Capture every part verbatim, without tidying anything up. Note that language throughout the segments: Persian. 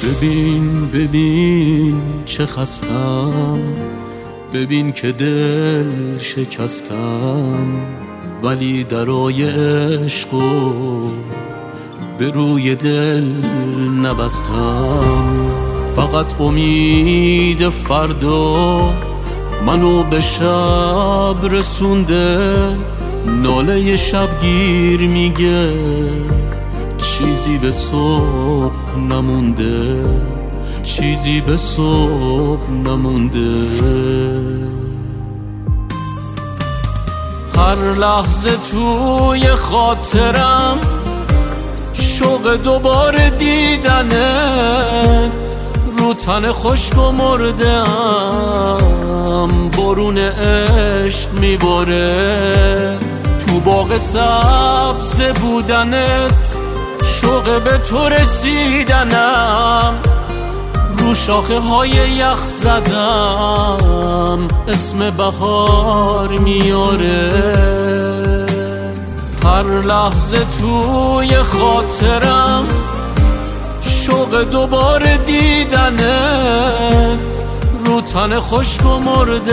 ببین ببین چه خستم، ببین که دل شکستم، ولی درای عشقو به روی دل نبستم. فقط امید فردا منو به شب رسونده، ناله شبگیر میگه چیزی به صبح نمونده، چیزی به صبح نمونده. هر لحظه توی خاطرم شوق دوباره دیدنت، رو تن خشک و مردم بارون عشق میباره. تو باغ سبز بودنت شوق به تو رسیدنم، رو شاخه های یخ زدم اسم بهار میاره. هر لحظه توی خاطرم شوق دوباره دیدنت، رو تن خشک و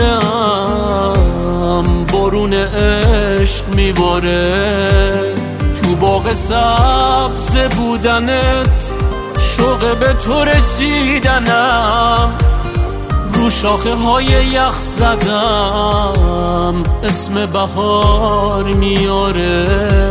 مردم بارون عشق میباره. تو باغ سبز بودنت شوق به تو رسیدنم، رو شاخه های یخ زدم اسم بهار میاره.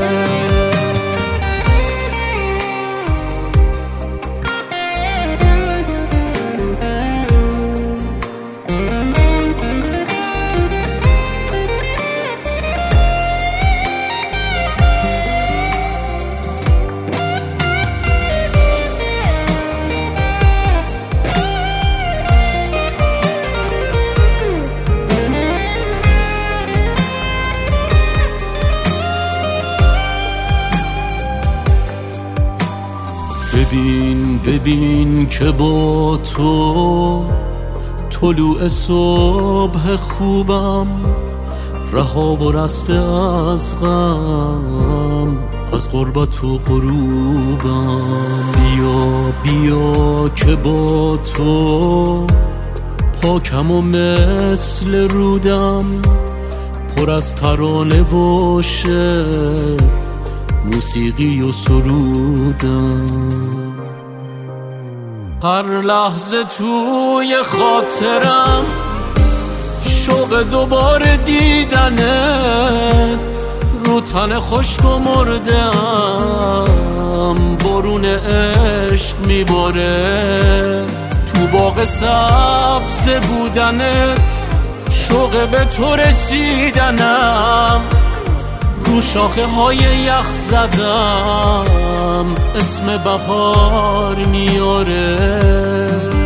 ببین ببین که با تو طلوع صبح خوبم، رها و رسته از غم، از غربت و غروبم. بیا بیا که با تو پاکم و مثل رودم، پر از ترانه و شعر، موسیقی و سرودم. هر لحظه توی خاطرم شوق دوباره دیدنت، رو تن خشک و مردم بارون عشق میباره. تو باغ سبز بودنت شوق به تو رسیدنم، رو شاخه های یخ زدم اسم بهار میاره.